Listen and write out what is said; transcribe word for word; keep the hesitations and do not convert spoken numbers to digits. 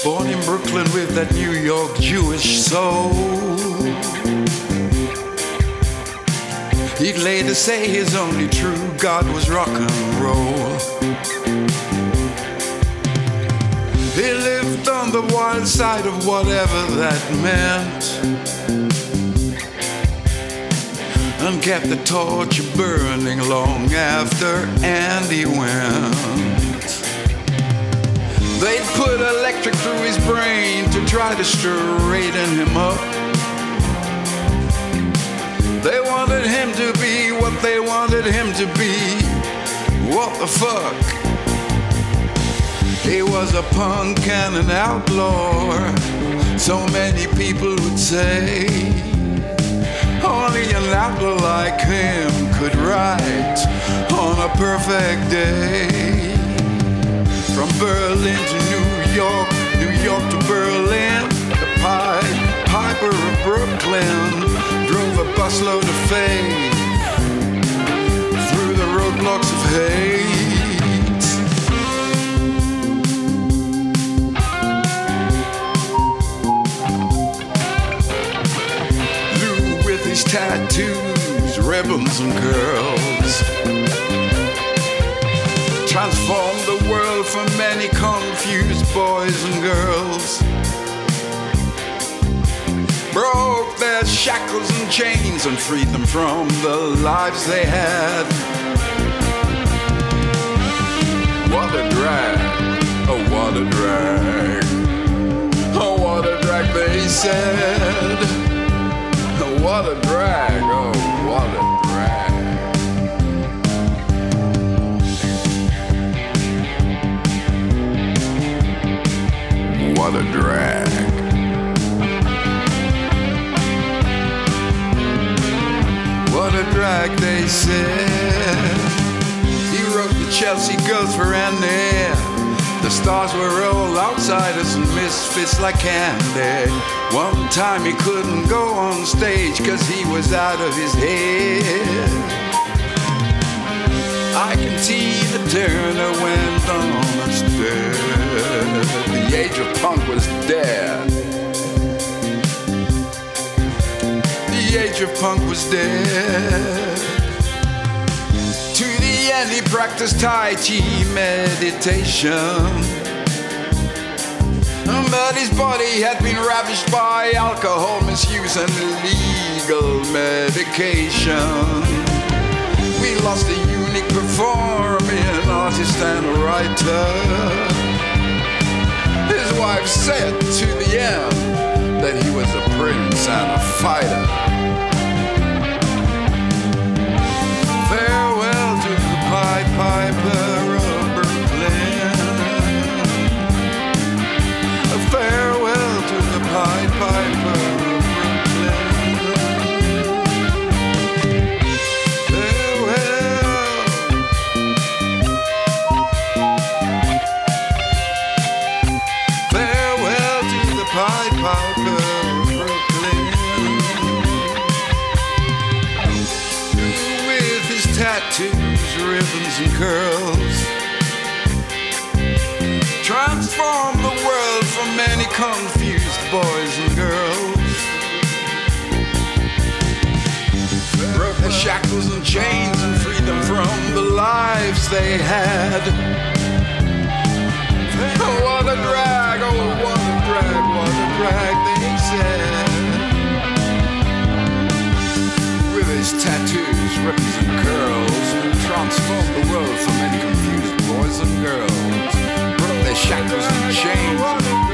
Born in Brooklyn with that New York Jewish soul. He'd later say his only true God was rock and roll. He lived on the wild side of whatever that meant, and kept the torch burning long after Andy went. They'd put electric through his brain to try to straighten him up. They wanted him to be what they wanted him to be. What the fuck? He was a punk and an outlaw, so many people would say. Only an outlaw like him could write on a perfect day. From Berlin to New York, New York to Berlin, the Pied Piper of Brooklyn drove a busload of faith through the roadblocks of hate. Lou with his tattoos, ribbons and curls, transformed the world for many confused boys and girls. Broke their shackles and chains and freed them from the lives they had. What a drag, oh what a drag, oh what a drag they said. Oh, what a drag, oh what a drag. What a drag. What a drag, they said. He wrote the Chelsea Girls for Andy. The stars were all outsiders and misfits like candy. One time he couldn't go on stage cause he was out of his head. I can see the Turner went on instead. The age of punk was dead. The age of punk was dead. To the end he practiced Tai Chi meditation, but his body had been ravished by alcohol misuse and illegal medication. We lost a unique performing artist and a writer. His wife said to the end that he was a prince and a fighter. Farewell to the Pied Piper of Brooklyn. Farewell to the Pied Piper of Pied Piper of Brooklyn, with his tattoos, ribbons and curls, transformed the world for many confused boys and girls. Broke the shackles and chains and freed them from the lives they had. Oh, what a drag, oh, what a drag, what a drag, they said. With his tattoos, ribbons and curls, transformed the world for many confused boys and girls. Broke their shackles and chains.